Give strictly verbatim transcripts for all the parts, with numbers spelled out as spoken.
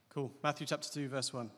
Cool. Matthew chapter two, verse one.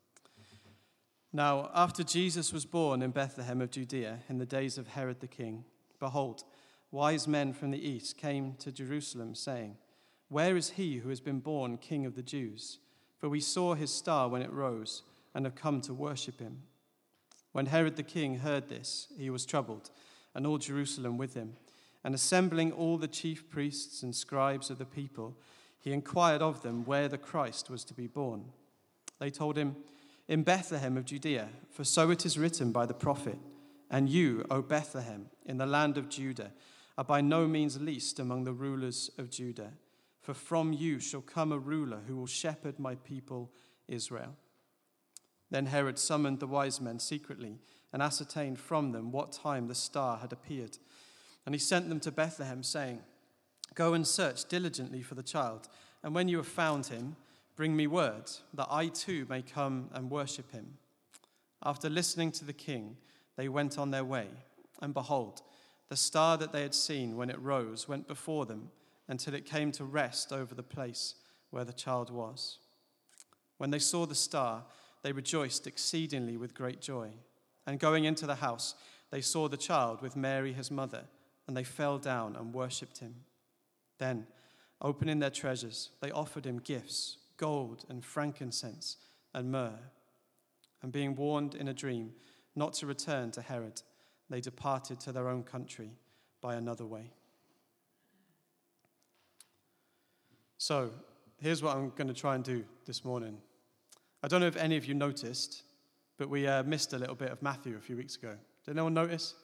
Now, after Jesus was born in Bethlehem of Judea in the days of Herod the king, behold, wise men from the east came to Jerusalem, saying, "Where is he who has been born King of the Jews? For we saw his star when it rose, and have come to worship him." When Herod the king heard this, he was troubled, and all Jerusalem with him. And assembling all the chief priests and scribes of the people, he inquired of them where the Christ was to be born. They told him, "In Bethlehem of Judea, for so it is written by the prophet, 'And you, O Bethlehem, in the land of Judah, are by no means least among the rulers of Judah. For from you shall come a ruler who will shepherd my people Israel.' Then Herod summoned the wise men secretly and ascertained from them what time the star had appeared. And he sent them to Bethlehem, saying, 'Go and search diligently for the child, and when you have found him, bring me word, that I too may come and worship him.' After listening to the king, they went on their way, and behold, the star that they had seen when it rose went before them until it came to rest over the place where the child was. When they saw the star, they rejoiced exceedingly with great joy. And going into the house, they saw the child with Mary his mother, and they fell down and worshipped him. Then, opening their treasures, they offered him gifts, gold and frankincense and myrrh. And being warned in a dream not to return to Herod, they departed to their own country by another way." So, here's what I'm going to try and do this morning. I don't know if any of you noticed, but we uh, missed a little bit of Matthew a few weeks ago. Did anyone notice?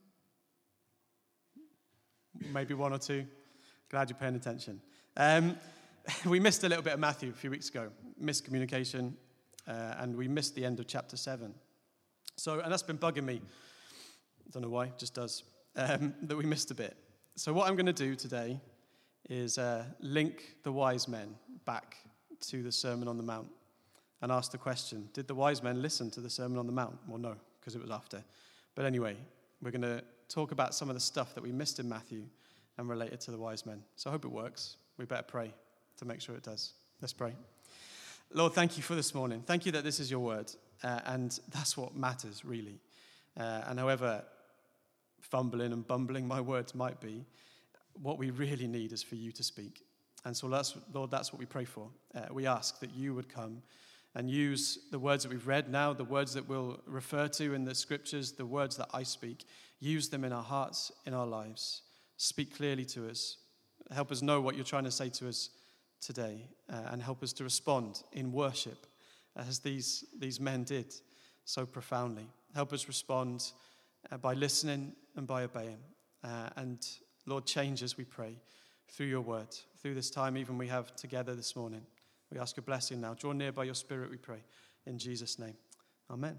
Maybe one or two. Glad you're paying attention. Um, we missed a little bit of Matthew a few weeks ago. Miscommunication, uh, and we missed the end of chapter seven. So, and that's been bugging me. Don't know why, just does. Um, that we missed a bit. So what I'm going to do today is uh, link the wise men back to the Sermon on the Mount and ask the question, did the wise men listen to the Sermon on the Mount? Well, no, because it was after. But anyway, we're going to talk about some of the stuff that we missed in Matthew and relate it to the wise men. So I hope it works. We better pray to make sure it does. Let's pray. Lord, thank you for this morning. Thank you that this is your word, uh, and that's what matters, really. Uh, and however fumbling and bumbling my words might be, what we really need is for you to speak. And so, that's, Lord, that's what we pray for. Uh, we ask that you would come and use the words that we've read now, the words that we'll refer to in the scriptures, the words that I speak. Use them in our hearts, in our lives. Speak clearly to us. Help us know what you're trying to say to us today, uh, and help us to respond in worship as these, these men did so profoundly. Help us respond uh, by listening and by obeying. Uh, and Lord, change us, we pray, through your word, through this time even we have together this morning. We ask your blessing now. Draw near by your Spirit, we pray. In Jesus' name, amen.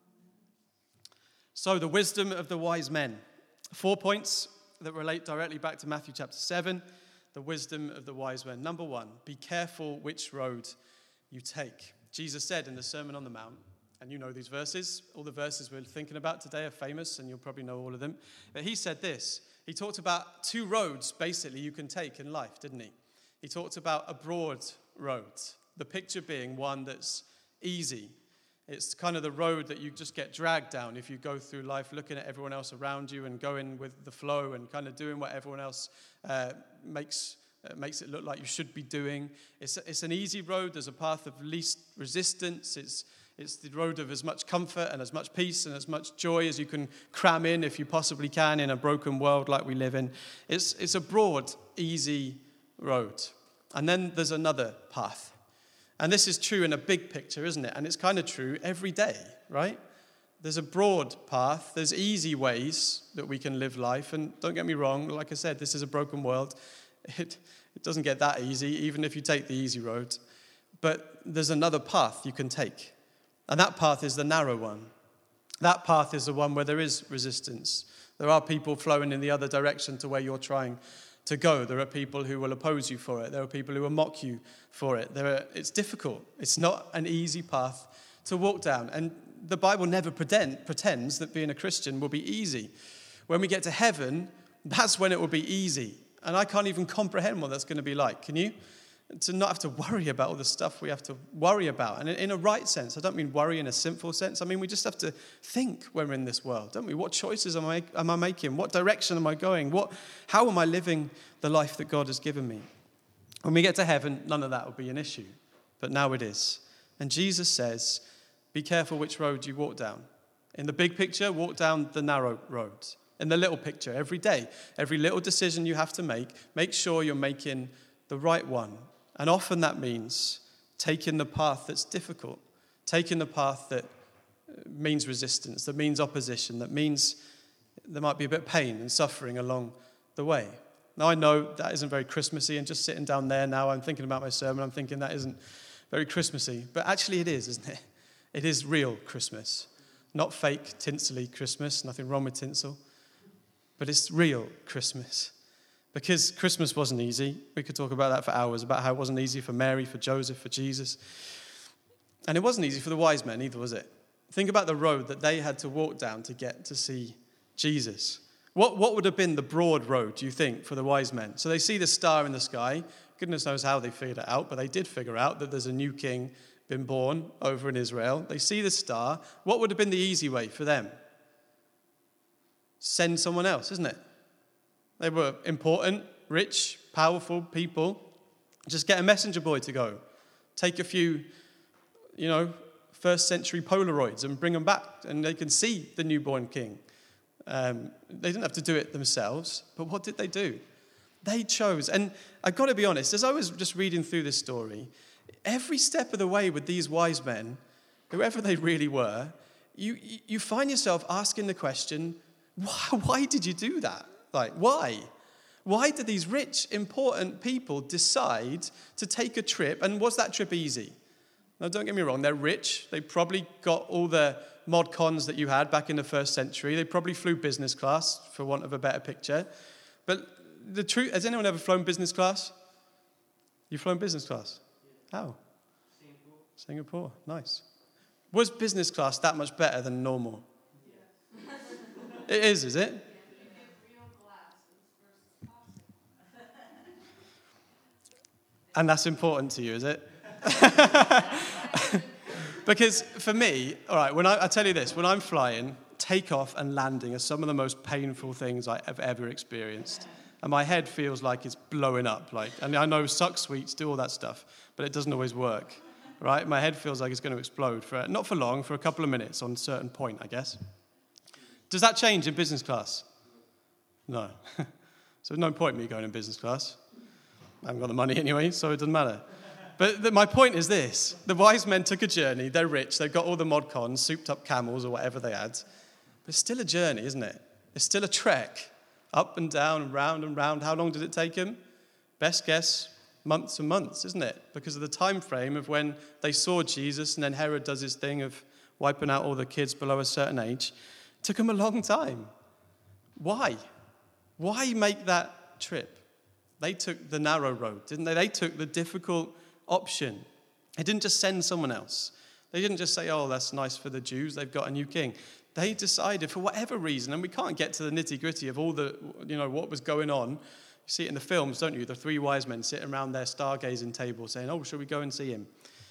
So, the wisdom of the wise men. Four points that relate directly back to Matthew chapter seven. The wisdom of the wise men. Number one, be careful which road you take. Jesus said in the Sermon on the Mount, and you know these verses, all the verses we're thinking about today are famous, and you'll probably know all of them. But he said this. He talked about two roads, basically, you can take in life, didn't he? He talked about a broad road, the picture being one that's easy. It's kind of the road that you just get dragged down if you go through life looking at everyone else around you and going with the flow and kind of doing what everyone else uh, makes uh, makes it look like you should be doing. It's it's an easy road. There's a path of least resistance. It's It's the road of as much comfort and as much peace and as much joy as you can cram in, if you possibly can, in a broken world like we live in. It's it's a broad, easy road. And then there's another path. And this is true in a big picture, isn't it? And it's kind of true every day, right? There's a broad path. There's easy ways that we can live life. And don't get me wrong, like I said, this is a broken world. It, it doesn't get that easy, even if you take the easy road. But there's another path you can take. And that path is the narrow one. That path is the one where there is resistance. There are people flowing in the other direction to where you're trying to go. There are people who will oppose you for it. There are people who will mock you for it. There are, it's difficult. It's not an easy path to walk down. And the Bible never pretend, pretends that being a Christian will be easy. When we get to heaven, that's when it will be easy. And I can't even comprehend what that's going to be like. Can you? to not have to worry about all the stuff we have to worry about. And in a right sense, I don't mean worry in a sinful sense. I mean, we just have to think when we're in this world, don't we? What choices am I, am I making? What direction am I going? What, how am I living the life that God has given me? When we get to heaven, none of that will be an issue. But now it is. And Jesus says, be careful which road you walk down. In the big picture, walk down the narrow road. In the little picture, every day, every little decision you have to make, make sure you're making the right one. And often that means taking the path that's difficult, taking the path that means resistance, that means opposition, that means there might be a bit of pain and suffering along the way. Now, I know that isn't very Christmassy, and just sitting down there now, I'm thinking about my sermon, I'm thinking that isn't very Christmassy. But actually it is, isn't it? It is real Christmas. Not fake, tinsely Christmas, nothing wrong with tinsel. But it's real Christmas. Because Christmas wasn't easy. We could talk about that for hours, about how it wasn't easy for Mary, for Joseph, for Jesus. And it wasn't easy for the wise men either, was it? Think about the road that they had to walk down to get to see Jesus. What, what would have been the broad road, do you think, for the wise men? So they see the star in the sky. Goodness knows how they figured it out, but they did figure out that there's a new king been born over in Israel. They see the star. What would have been the easy way for them? Send someone else, isn't it? They were important, rich, powerful people. Just get a messenger boy to go. Take a few, you know, first century Polaroids and bring them back, and they can see the newborn king. Um, they didn't have to do it themselves, but what did they do? They chose. And I've got to be honest, as I was just reading through this story, every step of the way with these wise men, whoever they really were, you you find yourself asking the question, why, why did you do that? Like, why? Why did these rich, important people decide to take a trip? And was that trip easy? Now, don't get me wrong, they're rich. They probably got all the mod cons that you had back in the first century. They probably flew business class, for want of a better picture. But the truth, has anyone ever flown business class? You've flown business class? How? Singapore. Singapore, nice. Was business class that much better than normal? Yeah. It is, is it? And that's important to you, is it? Because for me, all right, when I, I tell you this, when I'm flying, takeoff and landing are some of the most painful things I have ever experienced. And my head feels like it's blowing up. Like, and I know suck sweets do all that stuff, but it doesn't always work, right? My head feels like it's going to explode, for not for long, for a couple of minutes on a certain point, I guess. Does that change in business class? No. So there's no point in me going in business class. I haven't got the money anyway, so it doesn't matter. But the, my point is this. The wise men took a journey. They're rich. They've got all the mod cons, souped up camels or whatever they had. But it's still a journey, isn't it? It's still a trek, up and down and round and round. How long did it take them? Best guess, months and months, isn't it? Because of the time frame of when they saw Jesus, and then Herod does his thing of wiping out all the kids below a certain age. It took them a long time. Why? Why make that trip? They took the narrow road, didn't they? They took the difficult option. They didn't just send someone else. They didn't just say, oh, that's nice for the Jews, they've got a new king. They decided, for whatever reason, and we can't get to the nitty-gritty of all the, you know, what was going on. You see it in the films, don't you? The three wise men sitting around their stargazing table saying, oh, shall we go and see him?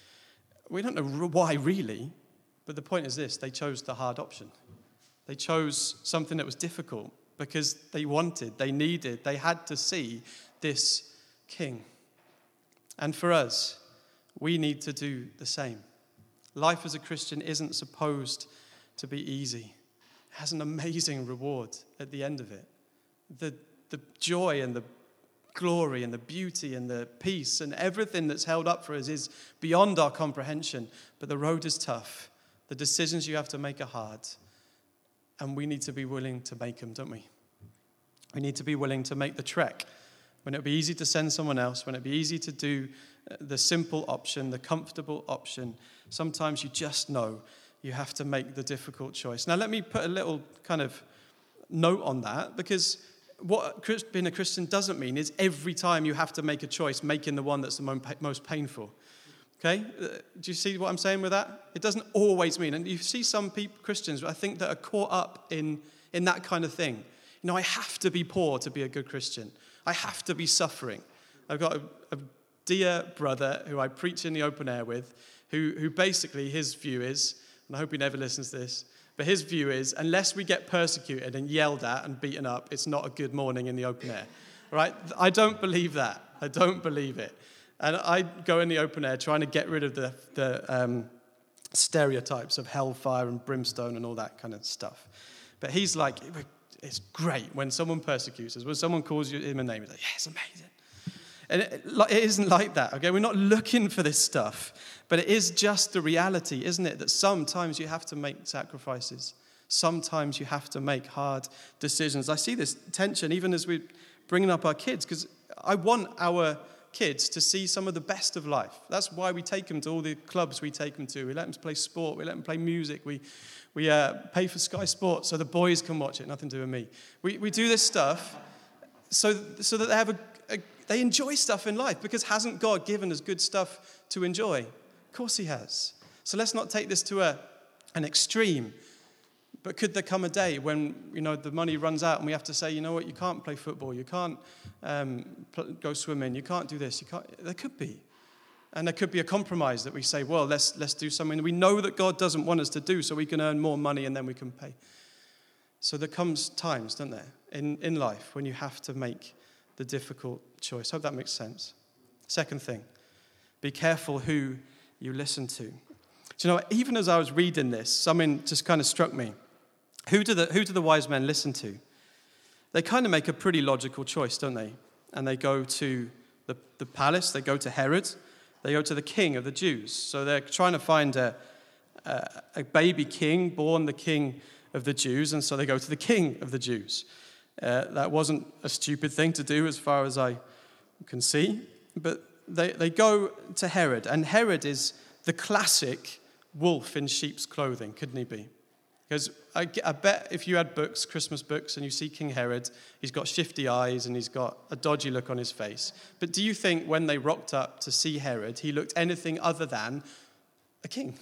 We don't know why, really, but the point is this. They chose the hard option. They chose something that was difficult because they wanted, they needed, they had to see this king. And for us, we need to do the same. Life as a Christian isn't supposed to be easy. It has an amazing reward at the end of it. The, the joy and the glory and the beauty and the peace and everything that's held up for us is beyond our comprehension. But the road is tough. The decisions you have to make are hard. And we need to be willing to make them, don't we? We need to be willing to make the trek. When it would be easy to send someone else, when it would be easy to do the simple option, the comfortable option, sometimes you just know you have to make the difficult choice. Now, let me put a little kind of note on that, because what being a Christian doesn't mean is every time you have to make a choice, making the one that's the most painful. Okay? Do you see what I'm saying with that? It doesn't always mean, and you see some people, Christians, I think, that are caught up in, in that kind of thing. You know, I have to be poor to be a good Christian. I have to be suffering. I've got a, a dear brother who I preach in the open air with, who, who basically his view is, and I hope he never listens to this, but his view is, unless we get persecuted and yelled at and beaten up, it's not a good morning in the open air, right? I don't believe that. I don't believe it. And I go in the open air trying to get rid of the, the um, stereotypes of hellfire and brimstone and all that kind of stuff. But he's like, it's great when someone persecutes us, when someone calls you him a name, he's like, yeah, it's amazing. And it, it isn't like that, okay? We're not looking for this stuff. But it is just the reality, isn't it, that sometimes you have to make sacrifices. Sometimes you have to make hard decisions. I see this tension even as we're bringing up our kids, because I want our kids to see some of the best of life. That's why we take them to all the clubs we take them to. We let them play sport. We let them play music. We we uh, pay for Sky Sports so the boys can watch it. Nothing to do with me. We we do this stuff so so that they have a, a they enjoy stuff in life, because hasn't God given us good stuff to enjoy? Of course he has. So let's not take this to a an extreme. But could there come a day when, you know, the money runs out and we have to say, you know what, you can't play football, you can't um, pl- go swimming, you can't do this, you can't. There could be. And there could be a compromise that we say, well, let's let's do something we know that God doesn't want us to do so we can earn more money and then we can pay. So there comes times, don't there, in, in life when you have to make the difficult choice. Hope that makes sense. Second thing, be careful who you listen to. Do you know, even as I was reading this, something just kind of struck me. Who do the who do the wise men listen to? They kind of make a pretty logical choice, don't they? And they go to the, the palace, they go to Herod, they go to the king of the Jews. So they're trying to find a, a, a baby king, born the king of the Jews, and so they go to the king of the Jews. Uh, that wasn't a stupid thing to do as far as I can see, but they, they go to Herod, and Herod is the classic wolf in sheep's clothing, couldn't he be? Because I, I bet if you had books, Christmas books, and you see King Herod, he's got shifty eyes and he's got a dodgy look on his face. But do you think when they rocked up to see Herod, he looked anything other than a king?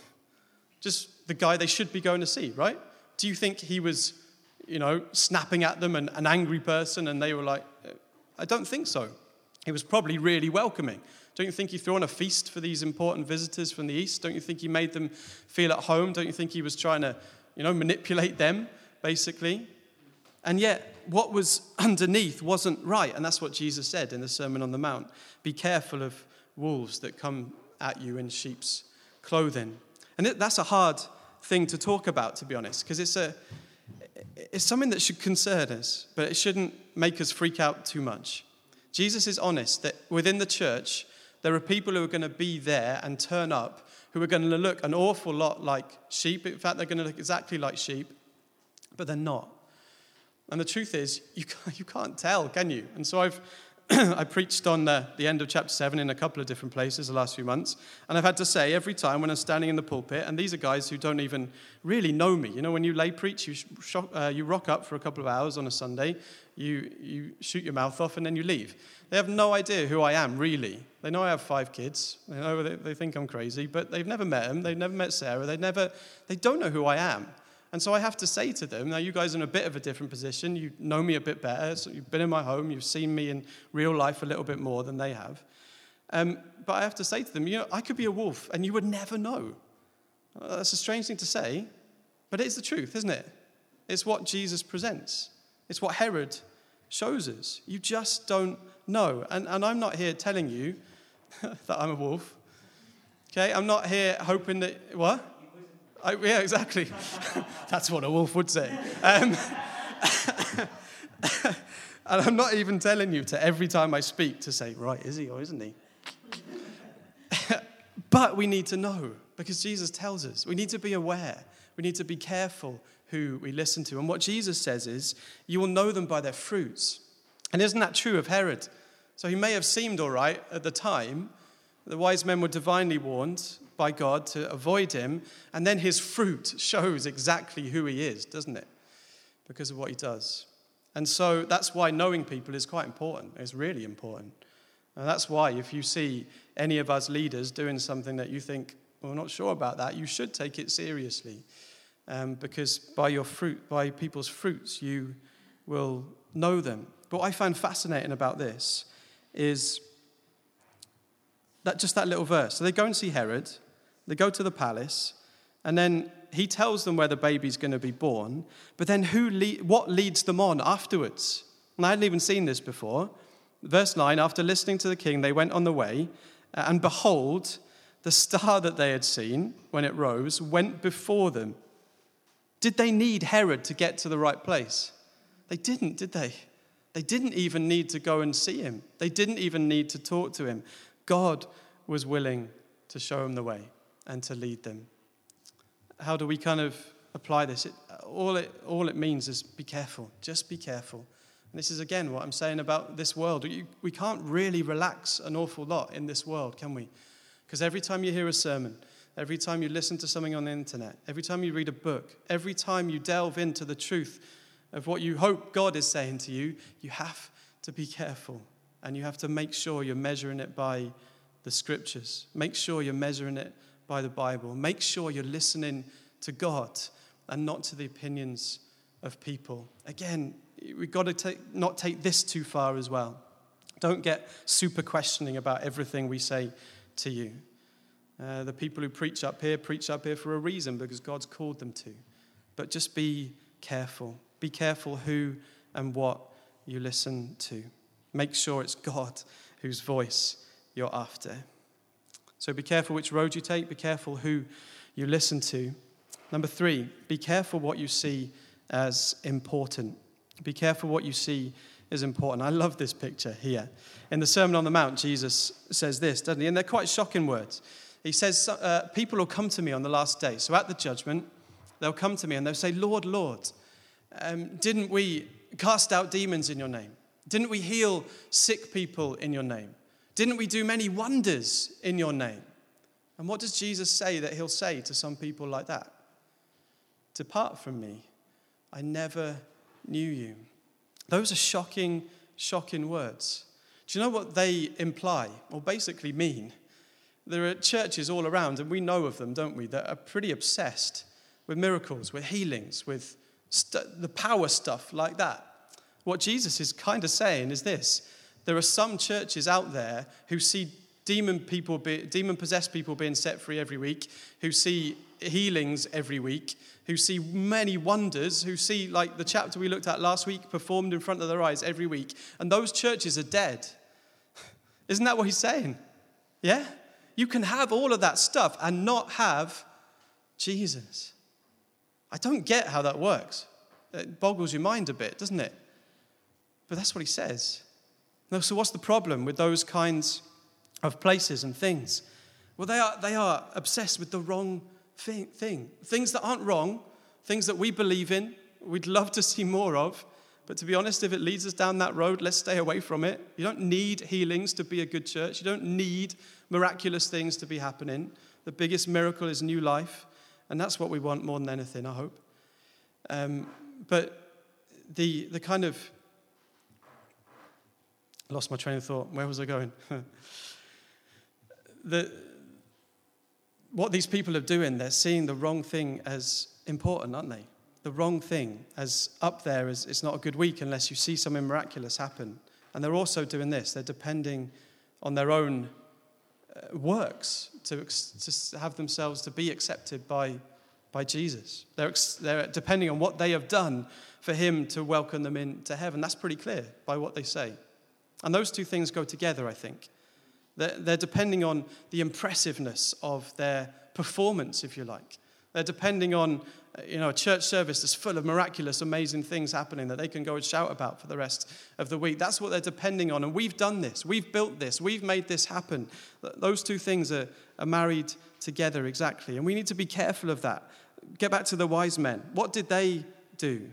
Just the guy they should be going to see, right? Do you think he was, you know, snapping at them and an angry person and they were like, I don't think so. He was probably really welcoming. Don't you think he threw on a feast for these important visitors from the east? Don't you think he made them feel at home? Don't you think he was trying to, you know, manipulate them, basically? And yet, what was underneath wasn't right. And that's what Jesus said in the Sermon on the Mount. Be careful of wolves that come at you in sheep's clothing. And that's a hard thing to talk about, to be honest, because it's a it's something that should concern us, but it shouldn't make us freak out too much. Jesus is honest that within the church, there are people who are going to be there and turn up who are going to look an awful lot like sheep. In fact, they're going to look exactly like sheep, but they're not. And the truth is, you can't, you can't tell, can you? And so I've I preached on the, the end of chapter seven in a couple of different places the last few months, and I've had to say every time when I'm standing in the pulpit, and these are guys who don't even really know me. You know, when you lay preach, you shock, uh, you rock up for a couple of hours on a Sunday, you you shoot your mouth off, and then you leave. They have no idea who I am, really. They know I have five kids. They know they, they think I'm crazy, but they've never met them. They've never met Sarah. They never. They don't know who I am. And so I have to say to them, now you guys are in a bit of a different position. You know me a bit better. So you've been in my home. You've seen me in real life a little bit more than they have. Um, but I have to say to them, you know, I could be a wolf and you would never know. Uh, that's a strange thing to say, but it's the truth, isn't it? It's what Jesus presents. It's what Herod shows us. You just don't know. And, and I'm not here telling you that I'm a wolf. Okay, I'm not here hoping that, what? I, yeah, exactly. That's what a wolf would say. Um, and I'm not even telling you to every time I speak to say, right, is he or isn't he? But we need to know, because Jesus tells us. We need to be aware. We need to be careful who we listen to. And what Jesus says is, you will know them by their fruits. And isn't that true of Herod? So he may have seemed all right at the time. The wise men were divinely warned by God to avoid him, and then his fruit shows exactly who he is, doesn't it? Because of what he does. And so that's why knowing people is quite important. It's really important. And that's why if you see any of us leaders doing something that you think, well, we're not sure about that, you should take it seriously. Um, because by your fruit, by people's fruits, you will know them. But what I find fascinating about this is That just that little verse. So they go and see Herod. They go to the palace. And then he tells them where the baby's going to be born. But then who le- what leads them on afterwards? And I hadn't even seen this before. Verse nine, after listening to the king, they went on the way. And behold, the star that they had seen when it rose went before them. Did they need Herod to get to the right place? They didn't, did they? They didn't even need to go and see him. They didn't even need to talk to him. God was willing to show them the way and to lead them. How do we kind of apply this? It, all, it, all it means is be careful. Just be careful. And this is, again, what I'm saying about this world. You, we can't really relax an awful lot in this world, can we? Because every time you hear a sermon, every time you listen to something on the internet, every time you read a book, every time you delve into the truth of what you hope God is saying to you, you have to be careful. And you have to make sure you're measuring it by the scriptures. Make sure you're measuring it by the Bible. Make sure you're listening to God and not to the opinions of people. Again, we've got to take, not take this too far as well. Don't get super questioning about everything we say to you. Uh, the people who preach up here, preach up here for a reason, because God's called them to. But just be careful. Be careful who and what you listen to. Make sure it's God whose voice you're after. So be careful which road you take. Be careful who you listen to. Number three, be careful what you see as important. Be careful what you see as important. I love this picture here. In the Sermon on the Mount, Jesus says this, doesn't he? And they're quite shocking words. He says, uh, people will come to me on the last day. So at the judgment, they'll come to me and they'll say, Lord, Lord, um, didn't we cast out demons in your name? Didn't we heal sick people in your name? Didn't we do many wonders in your name? And what does Jesus say that he'll say to some people like that? Depart from me. I never knew you. Those are shocking, shocking words. Do you know what they imply, or basically mean? There are churches all around, and we know of them, don't we, that are pretty obsessed with miracles, with healings, with st- the power stuff like that. What Jesus is kind of saying is this. There are some churches out there who see demon people, be, demon-possessed people being set free every week, who see healings every week, who see many wonders, who see, like the chapter we looked at last week, performed in front of their eyes every week. And those churches are dead. Isn't that what he's saying? Yeah? You can have all of that stuff and not have Jesus. I don't get how that works. It boggles your mind a bit, doesn't it? But that's what he says. No, so what's the problem with those kinds of places and things? Well, they are they are obsessed with the wrong thing, thing. Things that aren't wrong, things that we believe in, we'd love to see more of. But to be honest, if it leads us down that road, let's stay away from it. You don't need healings to be a good church. You don't need miraculous things to be happening. The biggest miracle is new life. And that's what we want more than anything, I hope. Um, but the the kind of... I lost my train of thought. Where was I going? the, what these people are doing, they're seeing the wrong thing as important, aren't they? The wrong thing as up there as it's not a good week unless you see something miraculous happen. And they're also doing this. They're depending on their own uh, works to, to have themselves to be accepted by, by Jesus. They're, they're depending on what they have done for him to welcome them into heaven. That's pretty clear by what they say. And those two things go together, I think. They're, they're depending on the impressiveness of their performance, if you like. They're depending on, you know, a church service that's full of miraculous, amazing things happening that they can go and shout about for the rest of the week. That's what they're depending on. And we've done this. We've built this. We've made this happen. Those two things are, are married together exactly. And we need to be careful of that. Get back to the wise men. What did they do?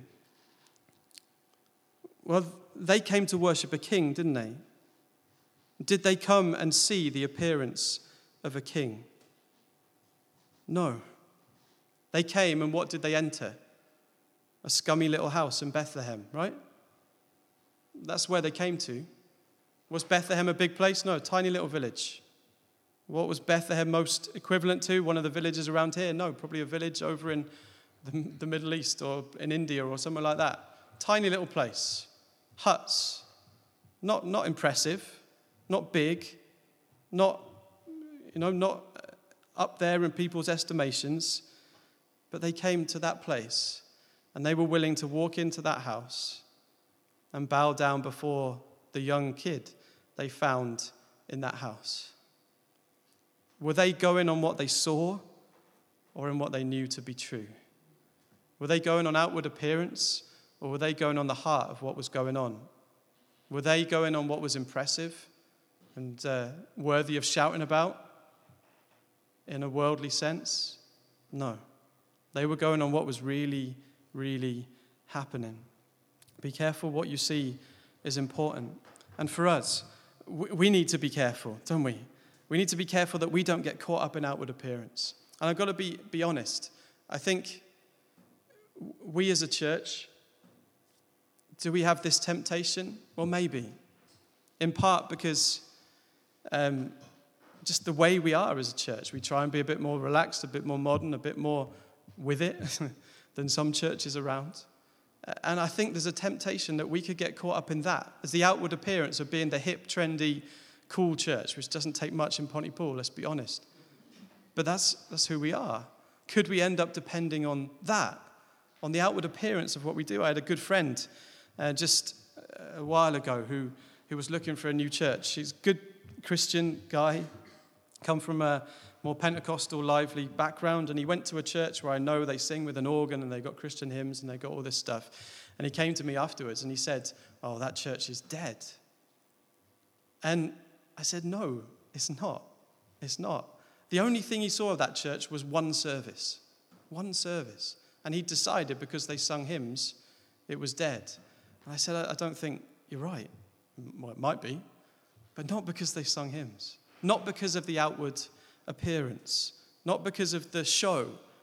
Well, they came to worship a king, didn't they? Did they come and see the appearance of a king? No. They came, and what did they enter? A scummy little house in Bethlehem, right? That's where they came to. Was Bethlehem a big place? No, a tiny little village. What was Bethlehem most equivalent to? One of the villages around here? No, probably a village over in the, the Middle East or in India or somewhere like that. Tiny little place. Huts. Not, not impressive. Not big. Not you know, not up there in people's estimations, but they came to that place and they were willing to walk into that house and bow down before the young kid they found in that house. Were they going on what they saw or in what they knew to be true? Were they going on outward appearance or were they going on the heart of what was going on? Were they going on what was impressive and uh, worthy of shouting about in a worldly sense? No. They were going on what was really, really happening. Be careful what you see is important. And for us, we need to be careful, don't we? We need to be careful that we don't get caught up in outward appearance. And I've got to be, be honest. I think we as a church, do we have this temptation? Well, maybe. In part because um, just the way we are as a church. We try and be a bit more relaxed, a bit more modern, a bit more with it than some churches around. And I think there's a temptation that we could get caught up in that as the outward appearance of being the hip, trendy, cool church, which doesn't take much in Pontypool, let's be honest. But that's that's who we are. Could we end up depending on that, on the outward appearance of what we do? I had a good friend uh, just a while ago who, who was looking for a new church. He's a good Christian guy, come from a more Pentecostal, lively background, and he went to a church where I know they sing with an organ and they got Christian hymns and they got all this stuff. And he came to me afterwards and he said, "Oh, that church is dead." And I said, "No, it's not. It's not." The only thing he saw of that church was one service. One service. And he decided because they sung hymns, it was dead. And I said, I, I don't think you're right. Well, it might be. But not because they sung hymns. Not because of the outward appearance. Not because of the show.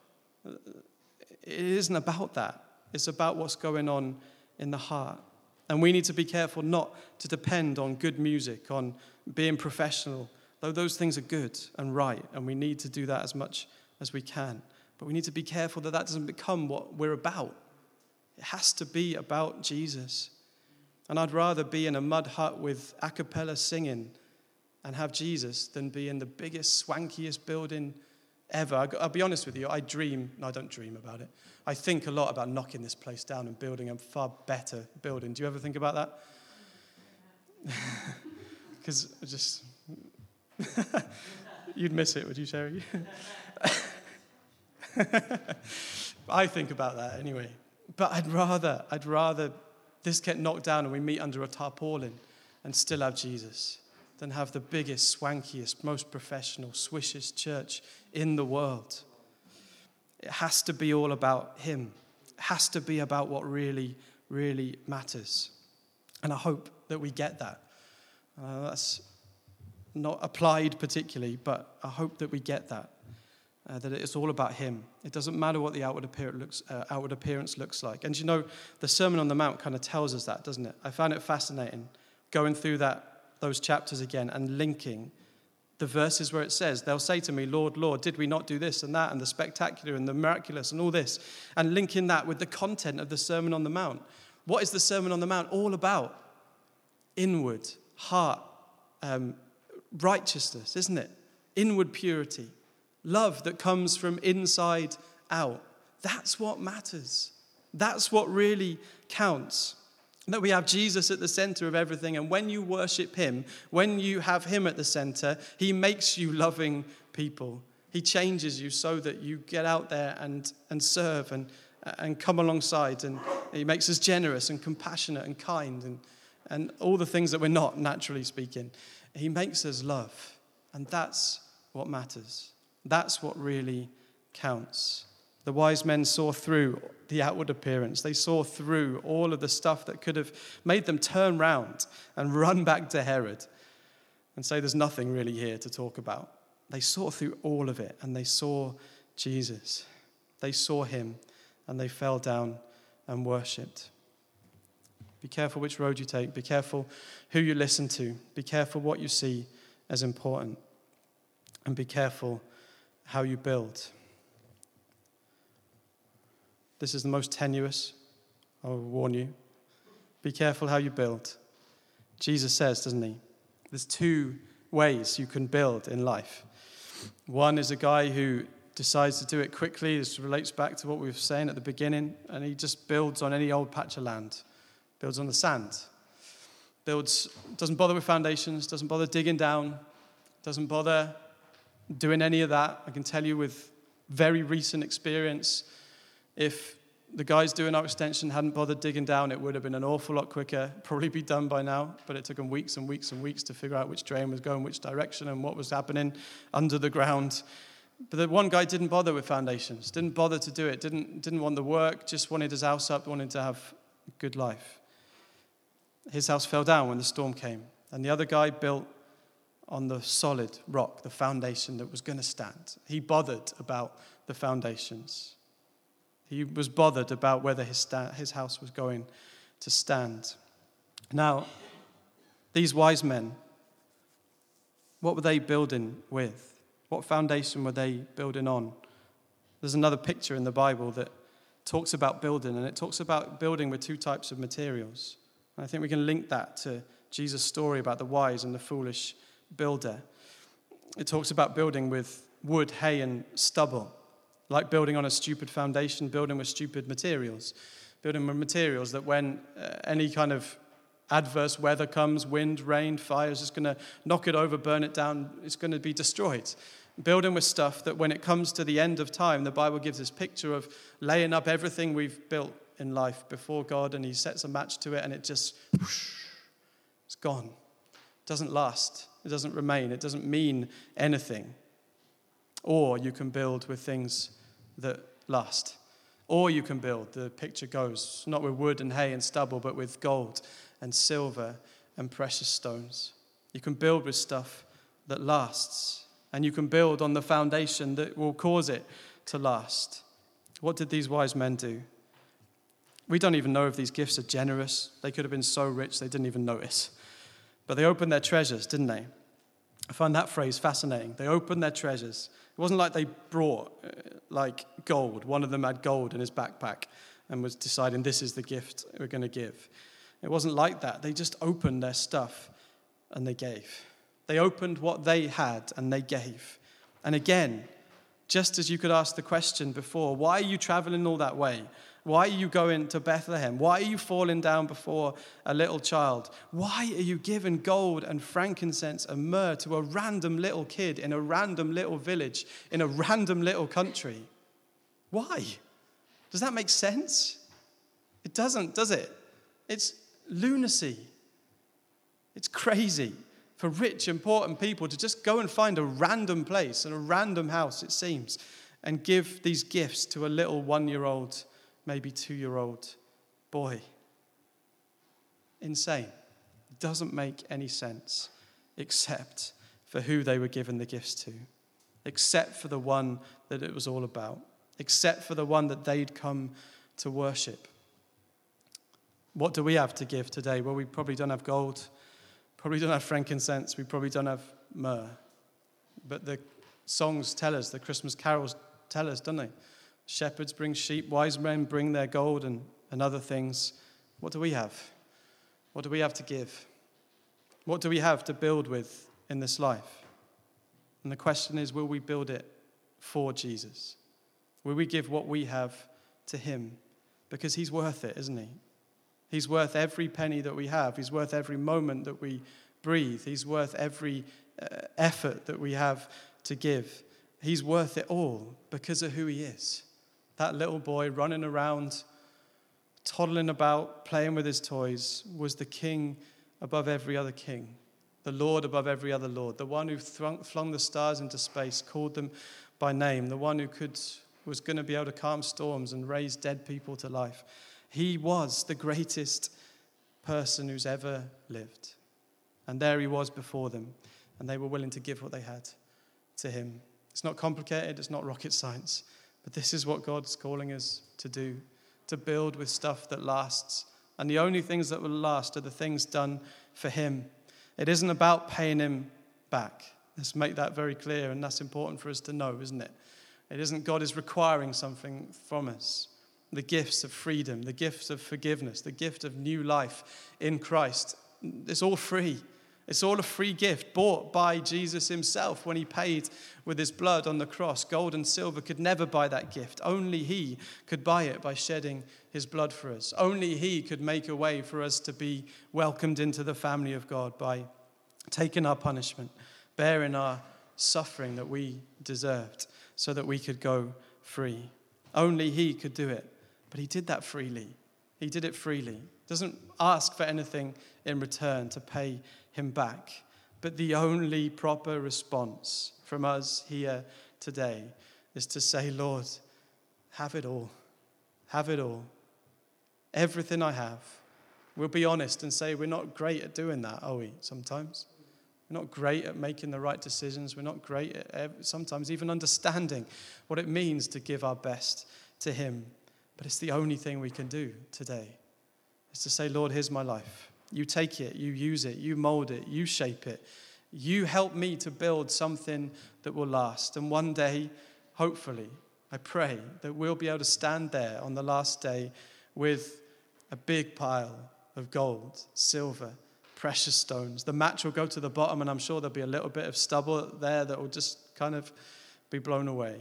It isn't about that. It's about what's going on in the heart. And we need to be careful not to depend on good music, on being professional, though those things are good and right, and we need to do that as much as we can. But we need to be careful that that doesn't become what we're about. It has to be about Jesus. And I'd rather be in a mud hut with a cappella singing and have Jesus than be in the biggest, swankiest building ever. I'll be honest with you, I dream, no, I don't dream about it. I think a lot about knocking this place down and building a far better building. Do you ever think about that? Because just... You'd miss it, would you, Sherry? I think about that anyway. But I'd rather, I'd rather this get knocked down and we meet under a tarpaulin and still have Jesus than have the biggest, swankiest, most professional, swishest church in the world. It has to be all about him. It has to be about what really, really matters. And I hope that we get that. Uh, that's not applied particularly, but I hope that we get that, uh, that it's all about him. It doesn't matter what the outward appearance looks, uh, outward appearance looks like. And you know, the Sermon on the Mount kind of tells us that, doesn't it? I found it fascinating going through that those chapters again and linking the verses where it says, they'll say to me, "Lord, Lord, did we not do this and that and the spectacular and the miraculous and all this?" And linking that with the content of the Sermon on the Mount. What is the Sermon on the Mount all about? Inward, heart, um, righteousness, isn't it? Inward purity. Love that comes from inside out. That's what matters. That's what really counts. That we have Jesus at the center of everything. And when you worship him, when you have him at the center, he makes you loving people. He changes you so that you get out there and, and serve and, and come alongside. And he makes us generous and compassionate and kind and, and all the things that we're not, naturally speaking. He makes us love, and that's what matters. That's what really counts. The wise men saw through the outward appearance. They saw through all of the stuff that could have made them turn round and run back to Herod and say there's nothing really here to talk about. They saw through all of it, and they saw Jesus. They saw him, and they fell down and worshipped. Be careful which road you take. Be careful who you listen to. Be careful what you see as important. And be careful how you build. This is the most tenuous, I'll warn you. Be careful how you build. Jesus says, doesn't he? There's two ways you can build in life. One is a guy who decides to do it quickly. This relates back to what we were saying at the beginning, and he just builds on any old patch of land, builds on the sand, builds, doesn't bother with foundations, doesn't bother digging down, doesn't bother doing any of that. I can tell you with very recent experience, if the guys doing our extension hadn't bothered digging down, it would have been an awful lot quicker, probably be done by now, but it took them weeks and weeks and weeks to figure out which drain was going which direction and what was happening under the ground. But the one guy didn't bother with foundations, didn't bother to do it, didn't, didn't want the work, just wanted his house up, wanted to have a good life. His house fell down when the storm came, and the other guy built on the solid rock, the foundation that was going to stand. He bothered about the foundations. He was bothered about whether his, sta- his house was going to stand. Now, these wise men, what were they building with? What foundation were they building on? There's another picture in the Bible that talks about building, and it talks about building with two types of materials. And I think we can link that to Jesus' story about the wise and the foolish builder. It talks about building with wood, hay, and stubble, like building on a stupid foundation, building with stupid materials, building with materials that when uh, any kind of adverse weather comes, wind, rain, fire is just going to knock it over, burn it down, it's going to be destroyed. Building with stuff that when it comes to the end of time, the Bible gives this picture of laying up everything we've built in life before God, and he sets a match to it, and it just, whoosh, it's gone. It doesn't last. It doesn't remain. It doesn't mean anything. Or you can build with things that last. Or you can build, the picture goes, not with wood and hay and stubble, but with gold and silver and precious stones. You can build with stuff that lasts. And you can build on the foundation that will cause it to last. What did these wise men do? We don't even know if these gifts are generous. They could have been so rich they didn't even notice. But they opened their treasures, didn't they? I find that phrase fascinating. They opened their treasures. It wasn't like they brought, uh, like, gold. One of them had gold in his backpack and was deciding this is the gift we're going to give. It wasn't like that. They just opened their stuff and they gave. They opened what they had and they gave. And again, just as you could ask the question before, why are you traveling all that way? Why are you going to Bethlehem? Why are you falling down before a little child? Why are you giving gold and frankincense and myrrh to a random little kid in a random little village in a random little country? Why? Does that make sense? It doesn't, does it? It's lunacy. It's crazy for rich, important people to just go and find a random place and a random house, it seems, and give these gifts to a little one-year-old, maybe two-year-old boy. Insane. It doesn't make any sense except for who they were given the gifts to, except for the one that it was all about, except for the one that they'd come to worship. What do we have to give today? Well, we probably don't have gold, probably don't have frankincense, we probably don't have myrrh. But the songs tell us, the Christmas carols tell us, don't they? Shepherds bring sheep, wise men bring their gold and, and other things. What do we have? What do we have to give? What do we have to build with in this life? And the question is, will we build it for Jesus? Will we give what we have to him? Because he's worth it, isn't he? He's worth every penny that we have. He's worth every moment that we breathe. He's worth every uh, effort that we have to give. He's worth it all because of who he is. That little boy running around, toddling about, playing with his toys, was the king above every other king, the Lord above every other Lord, the one who flung the stars into space, called them by name, the one who could was going to be able to calm storms and raise dead people to life. He was the greatest person who's ever lived. And there he was before them, and they were willing to give what they had to him. It's not complicated, it's not rocket science, but this is what God's calling us to do, to build with stuff that lasts. And the only things that will last are the things done for him. It isn't about paying him back. Let's make that very clear, and that's important for us to know, isn't it? It isn't God is requiring something from us. The gifts of freedom, the gifts of forgiveness, the gift of new life in Christ. It's all free. It's all a free gift bought by Jesus himself when he paid with his blood on the cross. Gold and silver could never buy that gift. Only he could buy it by shedding his blood for us. Only he could make a way for us to be welcomed into the family of God by taking our punishment, bearing our suffering that we deserved so that we could go free. Only he could do it. But he did that freely. He did it freely. Doesn't ask for anything in return to pay him back. But the only proper response from us here today is to say, Lord, have it all. Have it all. Everything I have. We'll be honest and say we're not great at doing that, are we, sometimes? We're not great at making the right decisions. We're not great at sometimes even understanding what it means to give our best to him. But it's the only thing we can do today. It's to say, Lord, here's my life. You take it, you use it, you mold it, you shape it. You help me to build something that will last. And one day, hopefully, I pray that we'll be able to stand there on the last day with a big pile of gold, silver, precious stones. The match will go to the bottom, and I'm sure there'll be a little bit of stubble there that will just kind of be blown away.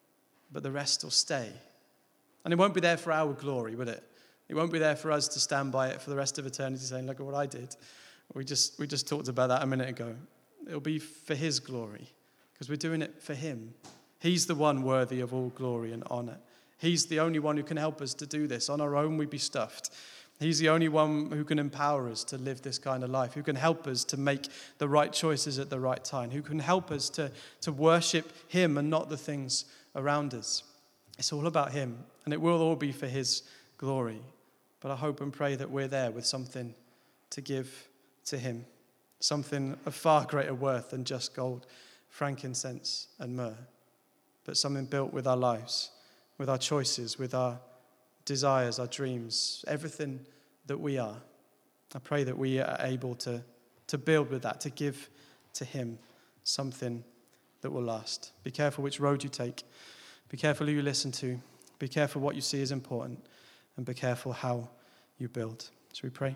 But the rest will stay. And it won't be there for our glory, will it? It won't be there for us to stand by it for the rest of eternity saying, look at what I did. We just we just talked about that a minute ago. It'll be for his glory because we're doing it for him. He's the one worthy of all glory and honor. He's the only one who can help us to do this. On our own, we'd be stuffed. He's the only one who can empower us to live this kind of life, who can help us to make the right choices at the right time, who can help us to, to worship him and not the things around us. It's all about him, and it will all be for his glory. But I hope and pray that we're there with something to give to him, something of far greater worth than just gold, frankincense, and myrrh, but something built with our lives, with our choices, with our desires, our dreams, everything that we are. I pray that we are able to, to build with that, to give to him something that will last. Be careful which road you take. Be careful who you listen to. Be careful what you see is important. And be careful how you build. Shall we pray?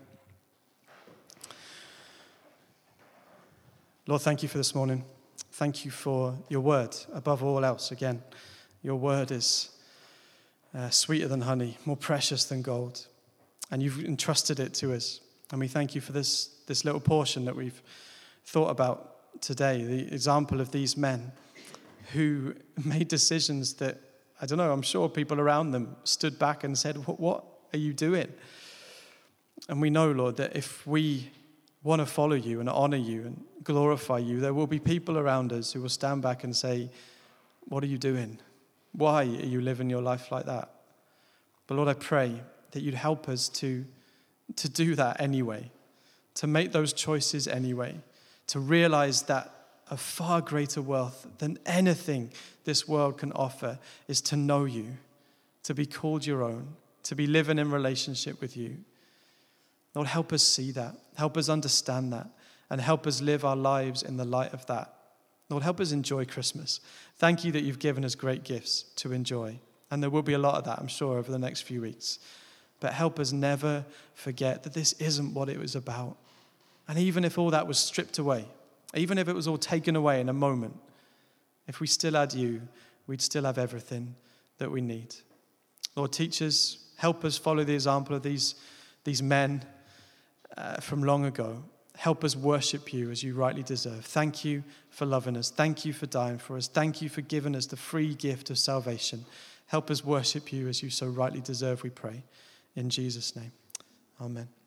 Lord, thank you for this morning. Thank you for your word above all else. Again, your word is uh, sweeter than honey, more precious than gold. And you've entrusted it to us. And we thank you for this, this little portion that we've thought about today, the example of these men who made decisions that, I don't know, I'm sure people around them stood back and said, what, what are you doing? And we know, Lord, that if we want to follow you and honor you and glorify you, there will be people around us who will stand back and say, what are you doing? Why are you living your life like that? But Lord, I pray that you'd help us to, to do that anyway, to make those choices anyway, to realize that a far greater wealth than anything this world can offer is to know you, to be called your own, to be living in relationship with you. Lord, help us see that. Help us understand that. And help us live our lives in the light of that. Lord, help us enjoy Christmas. Thank you that you've given us great gifts to enjoy. And there will be a lot of that, I'm sure, over the next few weeks. But help us never forget that this isn't what it was about. And even if all that was stripped away, even if it was all taken away in a moment, if we still had you, we'd still have everything that we need. Lord, teach us, help us follow the example of these, these men uh, from long ago. Help us worship you as you rightly deserve. Thank you for loving us. Thank you for dying for us. Thank you for giving us the free gift of salvation. Help us worship you as you so rightly deserve, we pray. In Jesus' name, amen.